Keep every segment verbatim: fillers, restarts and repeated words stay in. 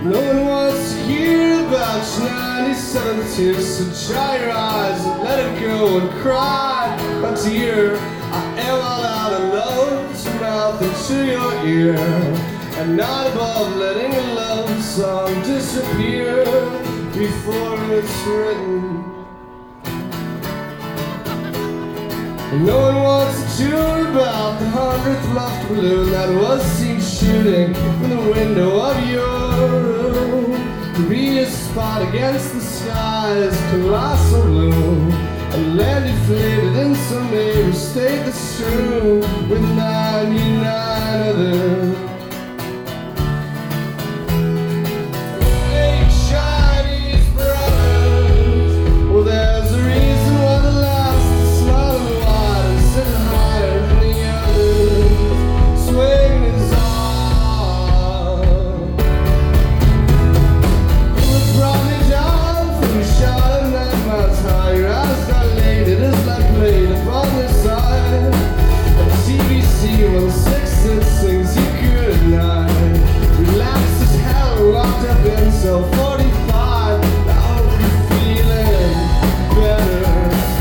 No one wants to hear about your ninety-seven tears, so dry your eyes and let it go and cry. But dear, I am all out of love, to mouth into your ear. I'm not above letting a love song disappear before it's written. No one wants to hear about the hundredth left balloon that was seen shooting from the window of your room. To be a spot against the sky's colossal bloom, and land deflated in some neighbor state that's true with ninety-nine others. Hey, Chinese brothers, well, there's a reason why the last is smiling wide and sitting higher than the others. Swing is on. What brought me down from your shot and that miles high? Your eyes dilated as light played upon the side of T V C one six six sings you good night. Relaxed as hell, locked up in cell forty-five. I hope you're feeling better.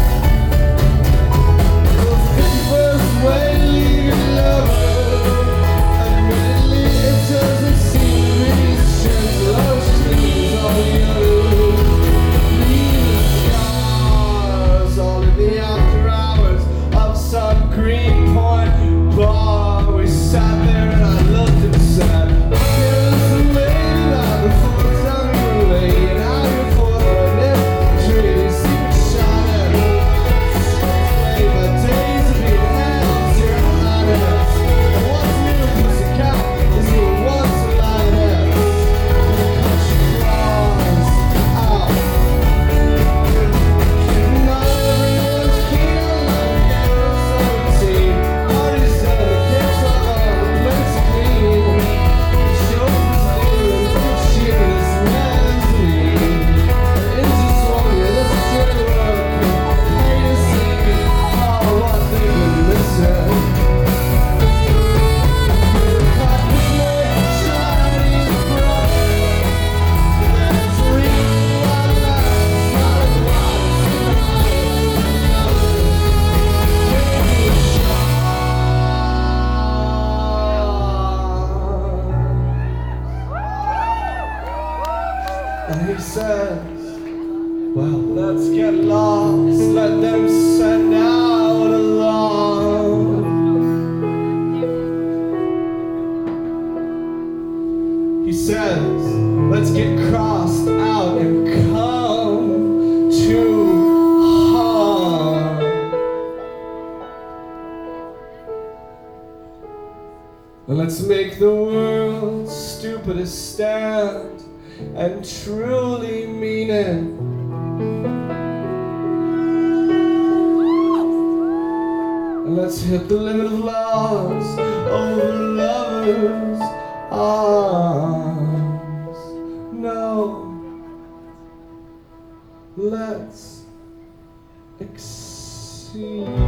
The fifty-first way to leave your lover. Admittedly, it doesn't seem to be as gentle as trees on the others. Leave the scars all in the after hours of some Greenpoint bar. We sat there and I looked and said, "Here's the lady that before time you were laying out your foot in dreamy secret shining. Straight the days of being hands, your highness. And what's new, pussycat, is you were once a lioness. Country cross out. Not everyone's keen on love, girls seventeen. Parties and the kids are on the place to clean. Shows was leaving from cheers and mezzanine. And just one year, this straight work. Hate to see all what they've been missing. Caught between Chinese brothers. There's a reason why the last is not as wide as the and he says, well, let's get lost, let them send out along. He says, let's get crossed out and come to harm. And let's make the world's stupidest stand and truly mean it. And let's hit the limit of laws over lovers' arms. No, let's exceed.